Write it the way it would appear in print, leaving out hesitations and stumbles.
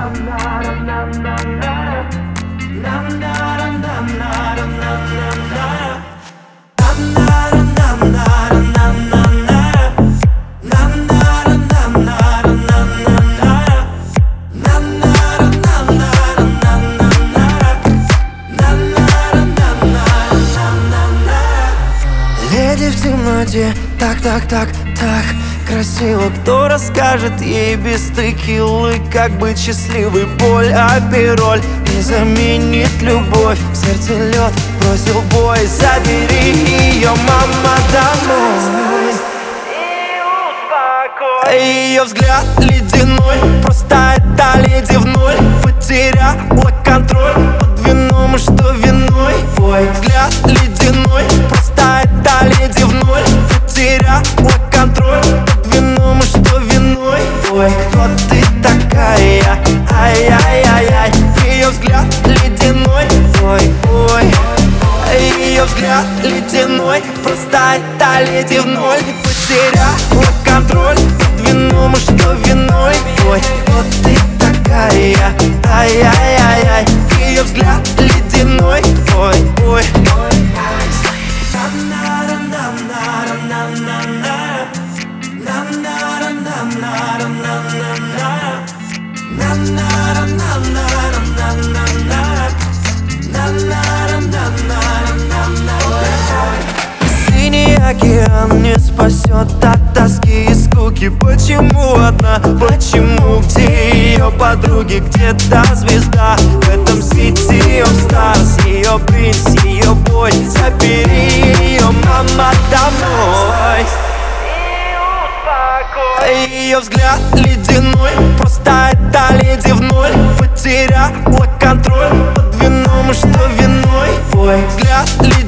Леди в темноте, так красиво. Кто расскажет ей без текилы, как быть счастливой? Боль, апероль не заменит любовь. В сердце лед бросил бой. Забери ее, мама, домой и успокой. Ее взгляд ледяной, просто это леди в ноль. Потеряла контроль под вином, что виной. Твой взгляд ледяной, просто это леди в ноль. Потеряла контроль под вином, что виной. Ой, кто ты такая? Ай-яй-яй-яй. Ее взгляд ледяной, ой. Ее взгляд ледяной, просто это леди в ноль. Потеряла контроль под вином, что виной. Ой, кто ты такая? Ай-яй-яй-яй. Ее взгляд ледяной, ой. Синий океан не спасет от тоски и скуки. Почему одна? Почему? Где ее подруги? Где-то звезда в этом City of Stars. Ее принц, ее бой. Забери ее, мама, домой и успокой. Ее взгляд ледяной, просто это леди в ноль. Потеряла контроль под вином, что виной. Твой взгляд ледяной,